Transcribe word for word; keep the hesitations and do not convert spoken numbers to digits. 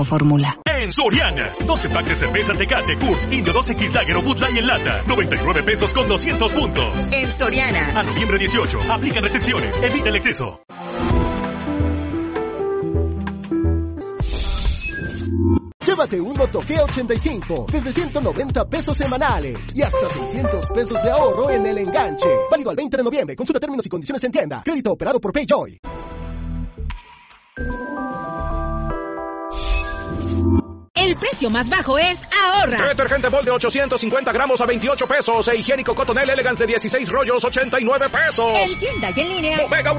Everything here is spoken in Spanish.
Fórmula. En Soriana, doce packs de cerveza Tecate, Coors, Indio dos equis Lager o Bud Light en lata, noventa y nueve pesos con doscientos puntos. En Soriana. A noviembre dieciocho, aplican restricciones, evita el exceso. Llévate un Moto G ochenta y cinco desde ciento noventa pesos semanales y hasta seiscientos pesos de ahorro en el enganche. Válido al veinte de noviembre. Consulta términos y condiciones en tienda. Crédito operado por PayJoy. El precio más bajo es ahorra. Detergente Bold de ochocientos cincuenta gramos a veintiocho pesos e higiénico Cotonel Elegance de dieciséis rollos ochenta y nueve pesos. En tienda y en línea. Bodega